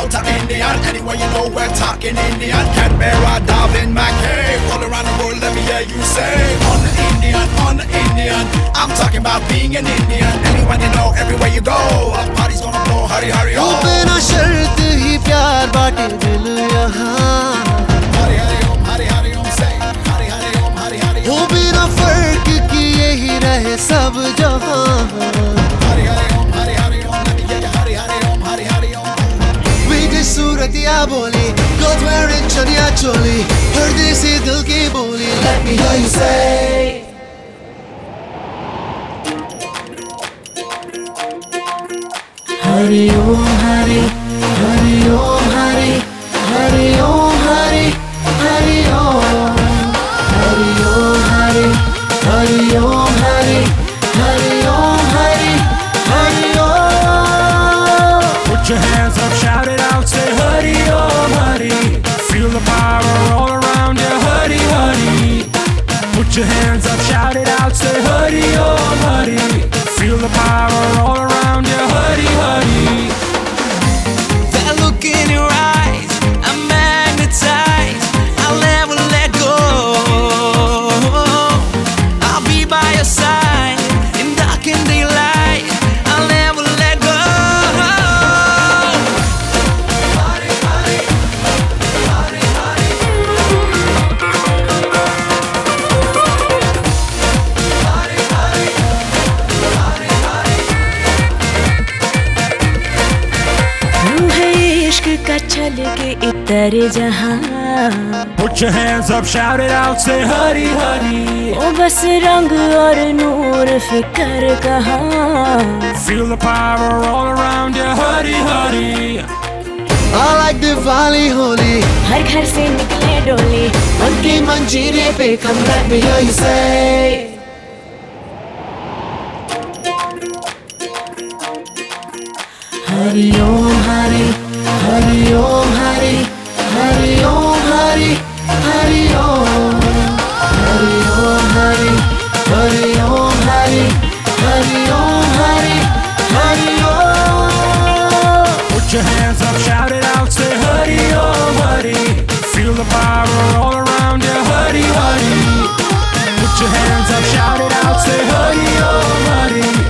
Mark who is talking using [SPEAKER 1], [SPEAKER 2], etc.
[SPEAKER 1] out to Indian. Anyway, you know we're talking Indian. Cat bear, I dive in my cave. All around the world, let me hear you say, on the Indian, on the Indian. I'm talking about being an Indian. Anyone you know, everywhere you go, a party's gonna blow. Hari Hari Om.
[SPEAKER 2] बिना शर्त ही प्यार बांटे दिल यहाँ.
[SPEAKER 1] Hari Hari Om, Hari Hari Om, say Hari Hari Om, Hari Hari Om.
[SPEAKER 2] वो बिना फर्क किए ही रहे सब जहाँ.
[SPEAKER 1] Hari Hari Om, Hari Hari Om, let me hear you. Hari Hari Om, Hari Hari Om.
[SPEAKER 2] बीच सूरतिया बोली, girls wearing चनिया चोली, परदेसी दिल की बोली. Let me hear you say. Hari Om Hari, Hari Om Hari, Hari Om Hari, Hari Om. Hari Om Hari, Hari Om Hari, Hari Om Hari, Hari Om.
[SPEAKER 3] Put your hands up, shout it out, say Hari Om Hari. Feel the power all around you, Hari Hari. Put your hands up, shout it out, say Hari Om Hari. Feel the power all around you, Hari Hari.
[SPEAKER 4] That look in your eyes, I'm magnetized. I'll never let go. I'll be by your side in dark and daylight. I'll never let go. Hari, hari, hari, hari. Hari, hari, hari, hari.
[SPEAKER 5] तू है इश्क का छल के इतर जहां.
[SPEAKER 3] Put your hands up, shout it out, say Hari Hari.
[SPEAKER 5] ओ बस रंग और नूर फिकर कहाँ.
[SPEAKER 3] Feel the power all around you, Hari Hari.
[SPEAKER 2] I like Diwali, Holi.
[SPEAKER 5] हर घर से निकले डोली.
[SPEAKER 2] उनकी मंजीरे पे come let me hear you say. Hari Om Hari, Hari Om Hari, Hari Om Hari, Hari Om. Hari Om Hari, Hari Om Hari, Hari Om Hari, Hari Om.
[SPEAKER 3] Put your hands up, shout it out, say Hari Om Hari. Feel the power all around you, Hari Hari. Put your hands up, shout it out, say Hari Om Hari.